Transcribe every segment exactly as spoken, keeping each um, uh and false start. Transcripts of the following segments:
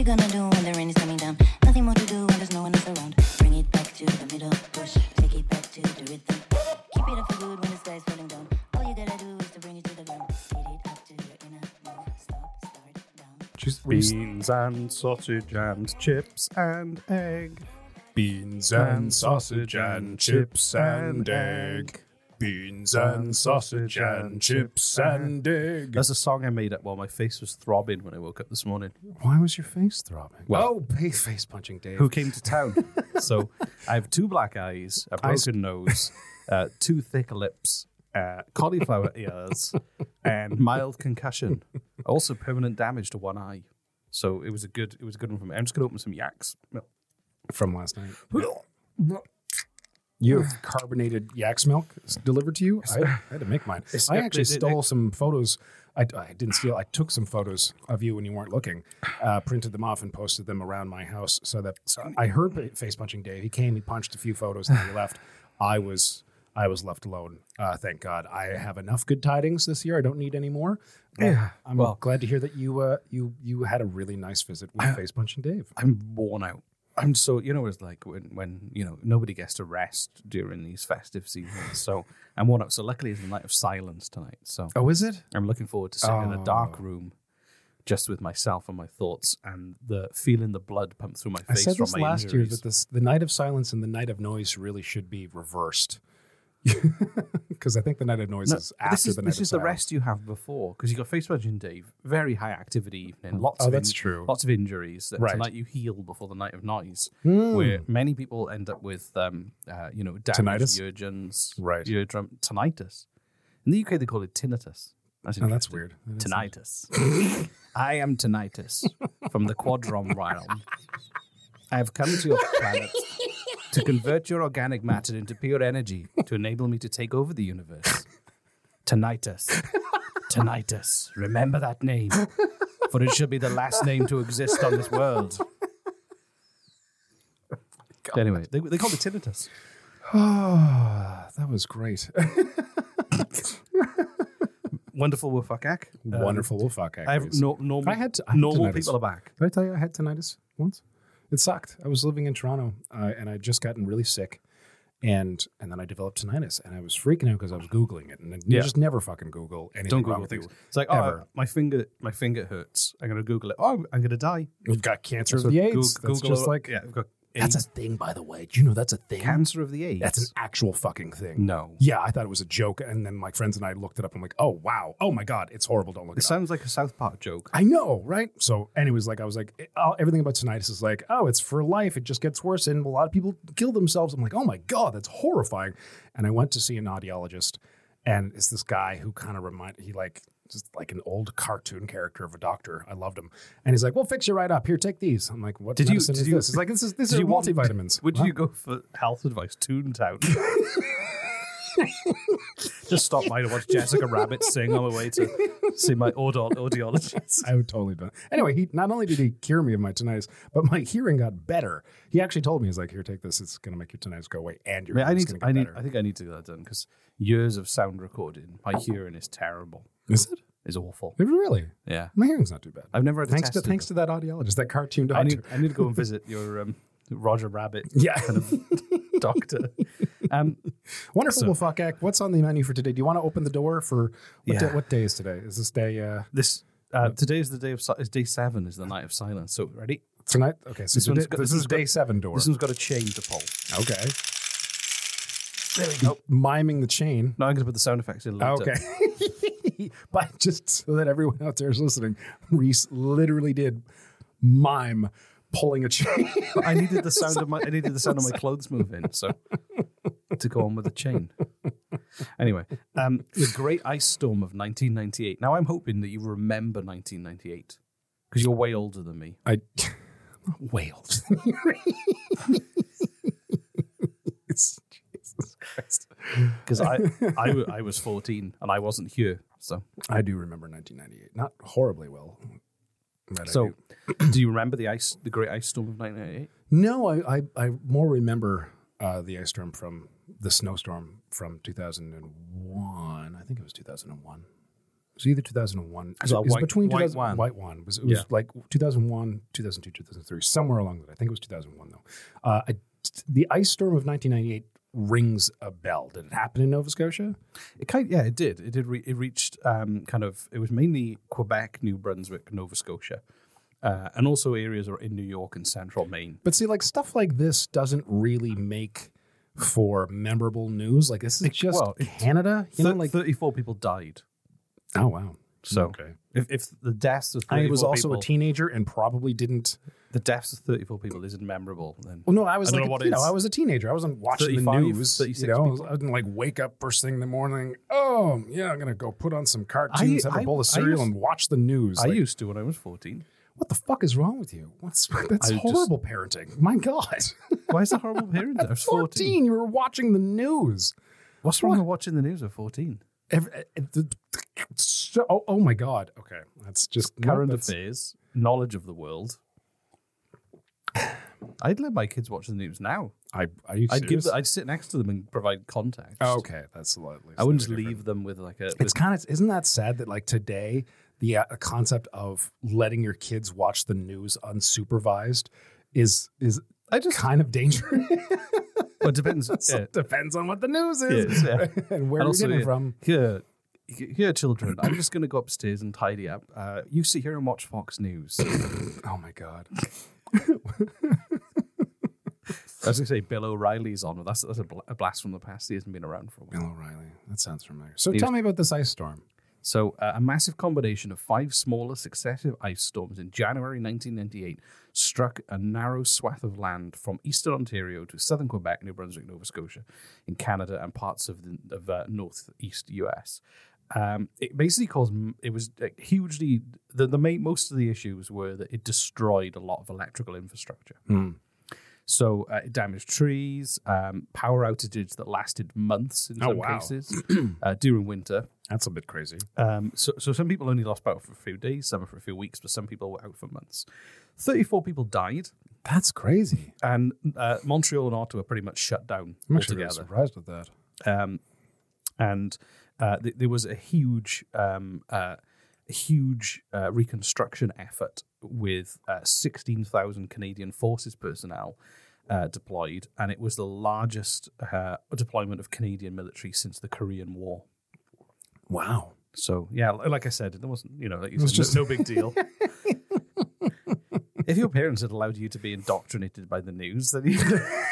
you gonna do when the rain is coming down? Nothing more to do when there's no one else around. Bring it back to the middle, push, take it back to the rhythm. Keep it up for good when the sky's falling down. All you gotta do is to bring it to the ground. Speed it up to your inner move. Stop, start, down. Just Beans and sausage and chips and egg. beans and sausage and chips and egg. Beans and sausage and chips and egg. That's a song I made up while my face was throbbing when I woke up this morning. Why was your face throbbing? Well- oh, face, face punching Dave. Who came to town? So I have two black eyes, a I s- broken nose, uh, two thick lips, uh, cauliflower ears, and mild concussion. Also permanent damage to one eye. So it was a good, it was a good one for me. I'm just gonna open some yaks. milk. From last night. You have carbonated yak's milk delivered to you? I, I had to make mine. It's- I actually it- it- stole some photos. I, I didn't steal. I took some photos of you when you weren't looking, uh, printed them off and posted them around my house so that I heard face punching Dave. He came, he punched a few photos, and then he left. I was I was left alone. Uh, thank God. I have enough good tidings this year. I don't need any more. But Yeah, I'm well- glad to hear that you uh, you you had a really nice visit with face punching Dave. I'm worn out. I'm so, you know what it's like when, when, you know, nobody gets to rest during these festive seasons. So I'm worn out. So luckily it's a night of silence tonight. So Oh, is it? I'm looking forward to sitting in a dark Oh. room just with myself and my thoughts and the feeling the blood pump through my I face said from this my last year injuries. that this the night of silence and the night of noise really should be reversed. Because I think the night of noise No, is but after this is, the night this of is the silence. rest you have before because you got face punching Dave, very high activity evening, lots Oh, of that's true. lots of injuries. That Right. Tonight you heal before the night of noise, Hmm. where many people end up with um, uh, you know damaged Tinnitus? eardrums, Right. eardrum tinnitus. In the U K they call it tinnitus. That's Oh, that's interesting. weird. That is- Tinnitus. I am tinnitus from the Quadron realm. I have come to your planet to convert your organic matter into pure energy to enable me to take over the universe. Tinnitus. Tinnitus. Remember that name, for it shall be the last name to exist on this world. Anyway, they, they call it tinnitus. Oh, that was great. Wonderful Wufakak. Um, Wonderful. We'll fuck. I have no, normal, I had, I had normal tinnitus. people are back. Did I tell you I had tinnitus once? It sucked. I was living in Toronto uh, and I'd just gotten really sick. And and then I developed tinnitus and I was freaking out because I was Googling it. And you Yeah. just never fucking Google anything Don't wrong Google with things. you. It's like, oh, Ever. my finger, my finger hurts. I'm gonna Google it. Oh, I'm gonna die. You've got cancer So of the Goog- AIDS. That's Google, just like, yeah, I've got that's a AIDS. thing, by the way. Do you know that's a thing? Cancer of the AIDS. That's an actual fucking thing. no. Yeah, I thought it was a joke. And then my friends and I looked it up. I'm like, oh, wow. Oh, my God. It's horrible. Don't look It it up. sounds like a South Park joke. I know, right? So anyways, like I was like, it- all- everything about tinnitus is like, oh, it's for life. It just gets worse. And a lot of people kill themselves. I'm like, oh, my God, that's horrifying. And I went to see an audiologist. And it's this guy who kind of remind he like just like an old cartoon character of a doctor. I loved him. And he's like, we'll fix you right up. Here, take these. I'm like, what Did you- medicine did is you- this? It's like, this is, this did is you want- multivitamins. Would Huh? you go for health advice? Toontown. Just stop by to watch Jessica Rabbit sing on my way to see my audio- audiologist. I would totally do it. Anyway, he not only did he cure me of my tinnitus, but my hearing got better. He actually told me, he's like, here, take this. It's going to make your tinnitus go away and your I, mean, I hearing's need. going To, to I get need. better. I think I need to get that done because years of sound recording, my hearing is terrible. Is it? Is awful. Really? Yeah, My hearing's not too bad. I've never had Thanks a to test. thanks to that audiologist, that cartoon doctor. I need. I need to go and visit your um, Roger Rabbit yeah. kind of doctor. Um, Wonderful. So- Well, fuck, Ack. What's on the menu for today? Do you want to open the door for what, Yeah. day, what day is today? Is this day uh, this uh, today is the day of si- is day seven is the night of silence. So ready? tonight? Okay, so This today- one's got- this this is one's got- day seven door. This one's got a chain to pull. Okay. There we go. Miming the chain. Now I'm going to put the sound effects in later. Okay. But just so that everyone out there is listening, Reese literally did mime pulling a chain. I needed the sound of my I needed the sound of my clothes moving, so to go on with the chain. Anyway, um, the Great Ice Storm of nineteen ninety-eight. Now I'm hoping that you remember nineteen ninety-eight because you're way older than me. I wailed. It's Jesus Christ. Because I, I, w- I was fourteen and I wasn't here. So, I do remember nineteen ninety-eight. Not horribly well. but I so do. do you remember the ice, the Great Ice Storm of nineteen ninety-eight? No, I, I, I more remember uh, the ice storm from the snowstorm from two thousand one. I think it was two thousand one. was either two thousand one. Was It it was White- between White 2000 One? White One. It was, it was Yeah. like two thousand one, two thousand two, two thousand three, somewhere along that. I think it was two thousand one, though. Uh, I, the ice storm of nineteen ninety-eight rings a bell. Did it happen in Nova Scotia? It kind, yeah, it did. It did. Re- it reached um, kind of. It was mainly Quebec, New Brunswick, Nova Scotia, uh, and also areas are in New York and central Maine. But see, like stuff like this doesn't really make for memorable news. Like this is just well, it- Canada. You know, Thir- like thirty-four people died. oh wow. So Okay. if, if the deaths of I thirty-four was also people, a teenager and probably didn't. the deaths of thirty-four people isn't memorable, then Well, no, I was I don't like, know what you know, is. I was a teenager. I wasn't watching the thirty-five, news. thirty-six You know, people. I didn't like wake up first thing in the morning. Oh, yeah, I'm gonna go put on some cartoons, I- have a I- bowl of I cereal, used- and watch the news. I Like, used to when I was fourteen. what the fuck is wrong with you? What's that's I just- horrible parenting. My God, Why is that horrible parent? I was fourteen. fourteen. You were watching the news. What's wrong What? with watching the news at fourteen? Every, uh, the- so, oh, oh my God. Okay, that's just no, Current that's- affairs, knowledge of the world. I'd let my kids watch the news now. I are you I'd give. serious? The, I'd sit next to them and provide context. Oh, okay, that's a lot. I wouldn't just leave them with like a. It's with- kind of isn't that sad that like today the uh, concept of letting your kids watch the news unsupervised is is I just kind of dangerous. well, it depends. So yeah. it depends on what the news is Yes, yeah. and where And you're also, getting it yeah, from. Here, here, children. I'm just going to go upstairs and tidy up. Uh, you sit here and watch Fox News. Oh my God. I was going to say Bill O'Reilly's on, but that's that's a, bl- a blast from the past. He hasn't been around for a while. Bill O'Reilly. That sounds familiar. So He tell was- me about this ice storm. So, uh, a massive combination of five smaller successive ice storms in January nineteen ninety-eight struck a narrow swath of land from eastern Ontario to southern Quebec, New Brunswick, Nova Scotia, in Canada, and parts of the of, uh, northeast U S. Um, it basically caused it was uh, hugely the the main most of the issues were that it destroyed a lot of electrical infrastructure. So uh, it damaged trees, um, power outages that lasted months in Oh, some wow. cases uh, during winter. That's a bit crazy. Um, so, so some people only lost power for a few days, some for a few weeks, but some people were out for months. thirty-four people died, That's crazy. and uh, Montreal and Ottawa pretty much shut down I'm actually really altogether. surprised with that. Um, and uh, th- there was a huge, um, uh, huge uh, reconstruction effort with uh, sixteen thousand Canadian Forces personnel uh, deployed, and it was the largest uh, deployment of Canadian military since the Korean War. Wow. So yeah, li- like I said, it wasn't, you know, like you was said, just- no, no big deal. If your parents had allowed you to be indoctrinated by the news, then you,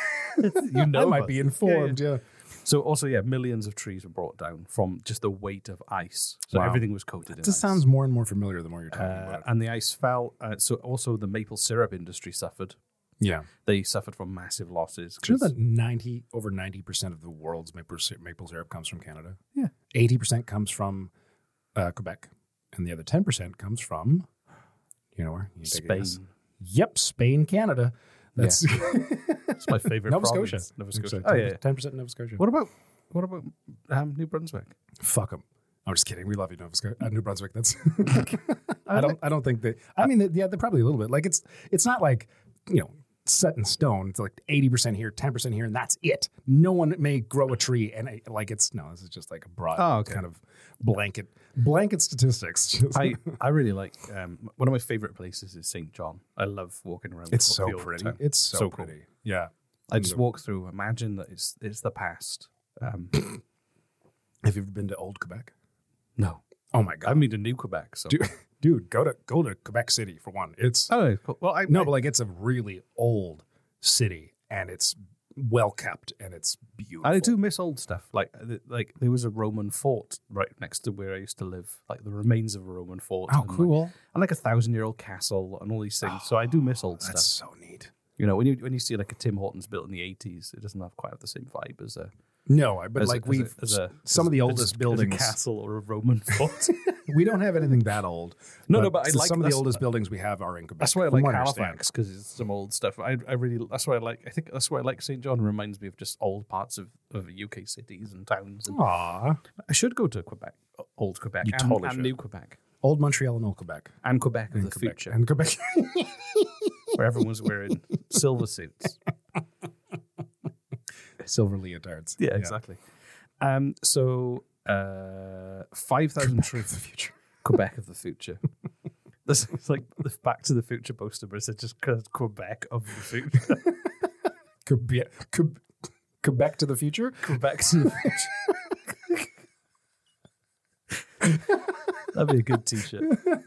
you know I might about- be informed, yeah. So also, yeah, millions of trees were brought down from just the weight of ice. So Wow. everything was coated in It just ice. sounds more and more familiar the more you're talking Uh, about it. and the ice fell. Uh, so also the maple syrup industry suffered. Yeah. They suffered from massive losses. Do you know 'cause- that ninety over ninety percent of the world's maple, sy- maple syrup comes from Canada? Yeah. eighty percent comes from uh, Quebec, and the other ten percent comes from, you know where? You take a Spain. guess. Yep, Spain, Canada. That's It's my favorite Nova province. Scotia. Nova Scotia. Oh, Oh, yeah, yeah. ten percent Nova Scotia. What about what about um, New Brunswick? Fuck them. I'm just kidding. We love you, Nova Scotia, uh, New Brunswick. That's. I don't. I don't think that. I mean, yeah, they're probably a little bit. Like it's. It's not like you know set in stone. It's like eighty percent here, ten percent here, and that's it. No one may grow a tree, and it, like it's no. This is just like a broad Oh, okay. kind of blanket blanket statistics. Just- I, I really like um, one of my favorite places is Saint John. I love walking around. it's the- so the old pretty. town. It's so, So cool. pretty. Yeah. I just walk through. Imagine that it's it's the past. Um, Have you ever been to Old Quebec? no, Oh my I've god, been to New Quebec. So dude, dude, go to go to Quebec City for one. It's oh, cool. Well, I no, I- but like it's a really old city, and it's well kept, and it's beautiful. I do miss old stuff. Like th- like there was a Roman fort right next to where I used to live. Like the remains of a Roman fort. Oh, and like- cool. and like a thousand year old castle and all these things. So I do miss old That's stuff. so neat. You know, when you when you see like a Tim Hortons built in the eighties, it doesn't have quite the same vibe as a No, I- but as a- like as a- we've as a- some as- of the as- oldest as buildings. a castle or a Roman fort. We don't have anything that old. No, no, but I like- some of the that's- oldest buildings we have are in Quebec. That's why I from like what understand. Halifax because it's some old stuff. I I really that's why I like. I think that's why I like Saint John. It reminds me of just old parts of, of U K cities and towns. And Aw, I should go to Quebec, old Quebec, You and, totally and should. New Quebec, old Montreal and old Quebec. and Quebec of And the Quebec. future, And Quebec. where everyone's wearing silver suits. Silver leotards. Yeah, exactly. Um, so Uh, five thousand trees. the future. Quebec of the future. This is like the Back to the Future poster, but it's just Quebec of the future. Quebec, Quebec to the future? Quebec to the future. That'd be a good t-shirt.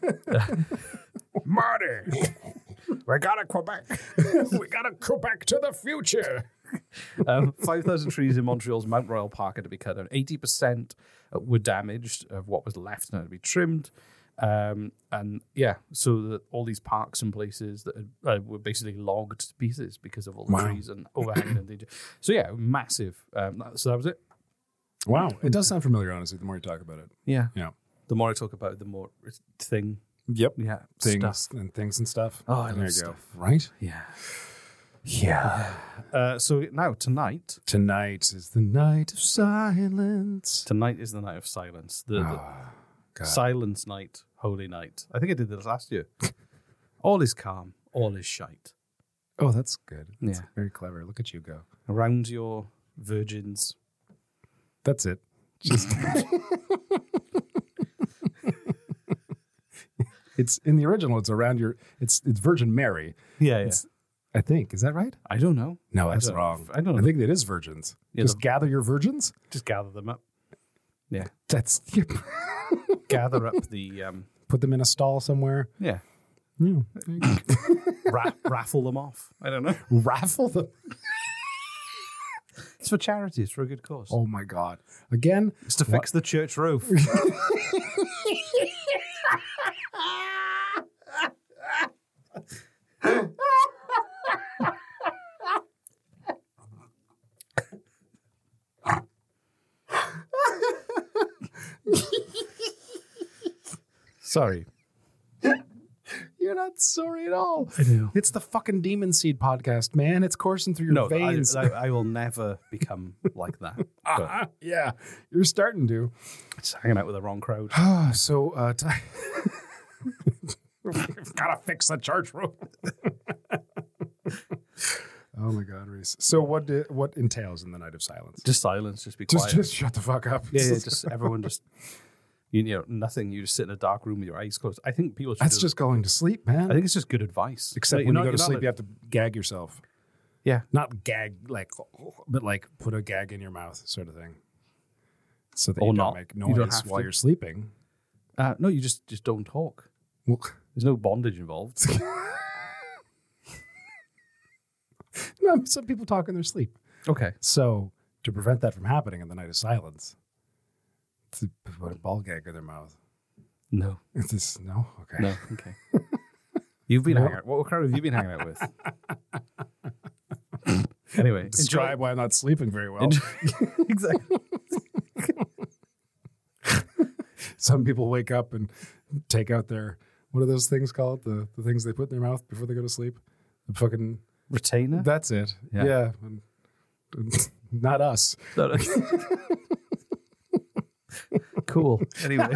Marty, we got a Quebec. We got a Quebec to the future. Um, five thousand trees in Montreal's Mount Royal Park had to be cut down. eighty percent were damaged of what was left and had to be trimmed. Um, and yeah, so that all these parks and places that had, uh, were basically logged to pieces because of all the Wow. trees and overhanging. and danger. So yeah, massive. Um, that- so that was it. Wow. It does sound familiar, honestly, the more you talk about it. Yeah. Yeah. The more I talk about it, the more it's thing. Yep. Yeah. Things Stuff. and things and stuff. Oh, I there love you stuff. go. Right? Yeah. Yeah. Uh, so now tonight, Tonight is the night of silence. tonight is the night of silence. The, the Ah, God. silence night, holy night. I think I did this last year. All is calm. All is shite. Oh, that's good. That's Yeah. very clever. Look at you go. Around your virgins. That's it. Just It's in the original, it's around your it's it's Virgin Mary. Yeah, yeah. It's, I think. Is that right? I don't know. No, I that's don't- wrong. I don't know. I think it is virgins. Yeah, Just the- gather your virgins? Just gather them up. Yeah. That's Gather up the, um, put them in a stall somewhere. yeah. Yeah. Ra- raffle them off. I don't know. Raffle them. It's for charity. It's for a good cause. Oh my God. Again, It's to fix the church roof. Sorry. you're not sorry at all. I know. It's the fucking Demon Seed podcast, man. It's coursing through your No, I, veins. I, I will never become like that. But Ah, yeah, you're starting to. it's hanging out with the wrong crowd. so, uh, t- we've got to fix the church roof. Oh my God, Reese. So, what did, what entails in the night of silence? Just silence. Just be Just, quiet. just shut the fuck up. yeah, yeah. Just everyone. Just you know, nothing. You just sit in a dark room with your eyes closed. I think people should. That's do just going to sleep, man. I think it's just good advice. Except Like, when you're you go not- to you're sleep, not you have to gag yourself. Yeah. Not gag like, but like put a gag in your mouth, sort of thing, so that Or you not. don't make You noise don't have while to. you're sleeping. Uh, no, you just just don't talk. Well, There's no bondage involved. no, some people talk in their sleep. Okay. So to prevent that from happening in the night of silence, to put a ball gag in their mouth. No. Is this no? Okay. No. Okay. You've been No. hanging out. What crowd have you been hanging out with? Anyway, Describe why I'm not sleeping very well. exactly. Some people wake up and take out their, what are those things called? The the things they put in their mouth before they go to sleep? The fucking, Retainer. that's it. Yeah. Yeah. And- not us. No, no. Cool. Anyway.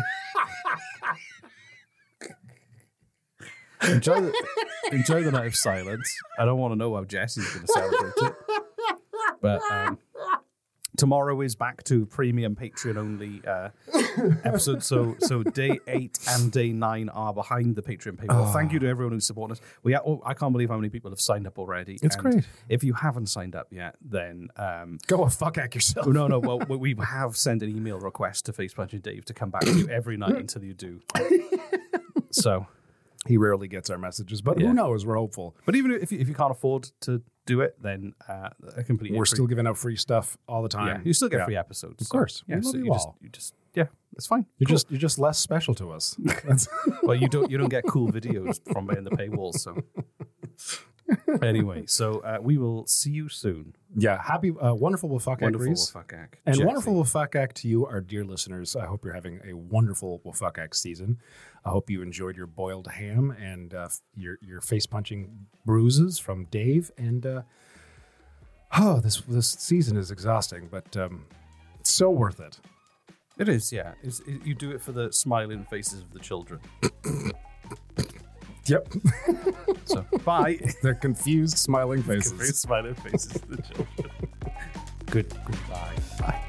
enjoy, the, enjoy the night of silence. I don't want to know how Jesse's going to celebrate it. But um, tomorrow is back to premium Patreon only uh, episode. So so day eight and day nine are behind the Patreon paywall. Thank you to everyone who's supporting us. We ha- oh, I can't believe how many people have signed up already. It's And great. If you haven't signed up yet, then um, Go a fuck at yourself. Oh, no, no. Well, we we have sent an email request to Face Punching Dave to come back to you every night until you do. So, He rarely gets our messages, but Yeah. who knows? We're hopeful. but even if you, if you can't afford to do it, then uh, a completely We're free- still giving out free stuff all the yeah, time. you still get Yeah. free episodes. Of course. yeah. We So love you you just all. you just yeah, it's fine. You're Cool. just you're just less special to us. That's, well, you don't you don't get cool videos from behind the paywall. So anyway, so uh, we will see you soon. yeah. Happy, uh, wonderful Wafak Wonderful Reese. Wafakak. And Jesse. wonderful Wafak to you, our dear listeners. I hope you're having a wonderful Wafak season. I hope you enjoyed your boiled ham and uh, your your face punching bruises from Dave. And uh, oh, this this season is exhausting, but um, so worth it. It is, yeah. It's, it, you do it for the smiling faces of the children. Yep, So bye. they're confused, smiling faces. Very smiling faces of the children. Good. Goodbye. Bye.